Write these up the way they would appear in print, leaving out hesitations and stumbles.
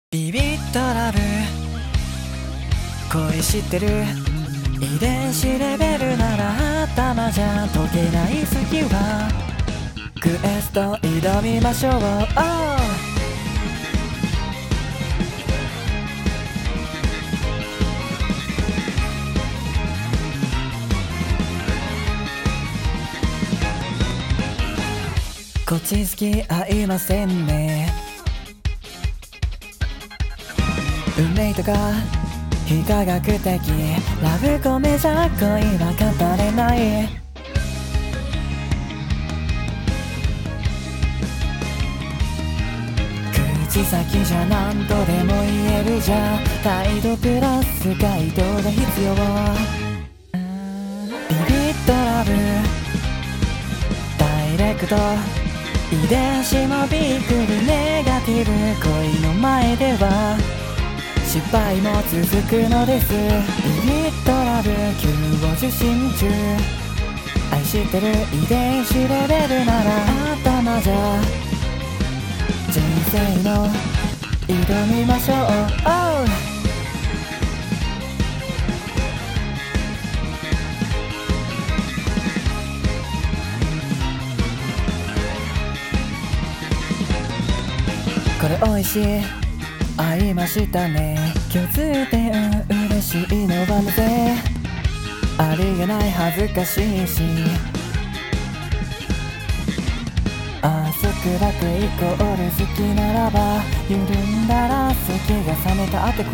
ビビッとラブ恋してる遺伝子レベルなら頭じゃ解けない好きはクエスト挑みましょう、こっち付き合いませんね。運命とか非科学的ラブコメじゃ恋は語れない。口先じゃ何度でも言えるじゃ態度プラス回答が必要。ビビッとラブダイレクト遺伝子もびっくりネガティブ恋の前では失敗も続くのです。ビビッとラブ急を受信中愛してる遺伝子レベルなら頭じゃ人生の挑みましょう、これ美味しい会いましたね共通点嬉しいのはなぜありげない恥ずかしいし浅く楽イコール好きならば緩んだら好きが冷めたってこと。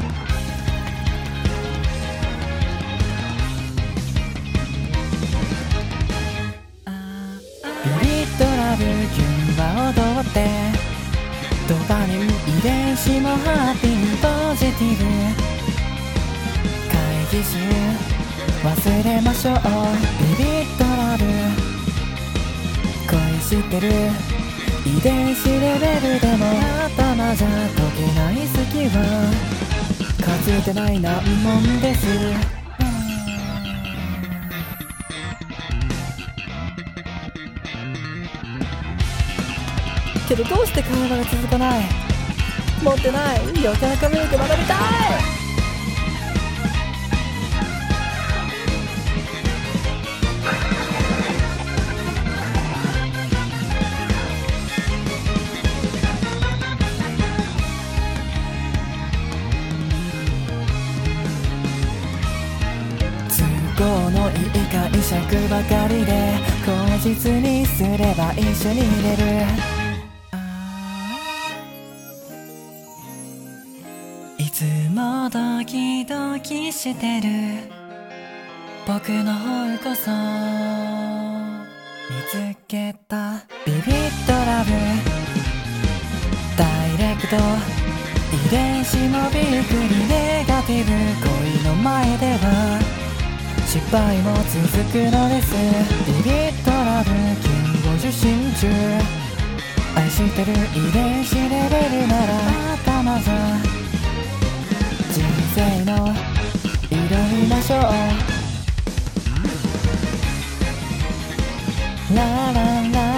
ビビッとラブキュンは踊ってドパミン遺伝子もハッピーポジティブ会議室忘れましょう。ビビッとラブ恋してる遺伝子レベルでも頭じゃ解けない好きはかつてない難問です。けどどうして会話が続かない。持ってない余計な髪の毛学びたい。都合のいい解釈ばかりで口実にすれば一緒にいれる。いつもドキドキしてる僕の方こそ見つけたビビッとラブダイレクト遺伝子もびっくりネガティブ恋の前では失敗も続くのです。ビビッとラブ急を受信中愛してる遺伝子レベルなら頭じゃ人生の挑みましょう。ラララ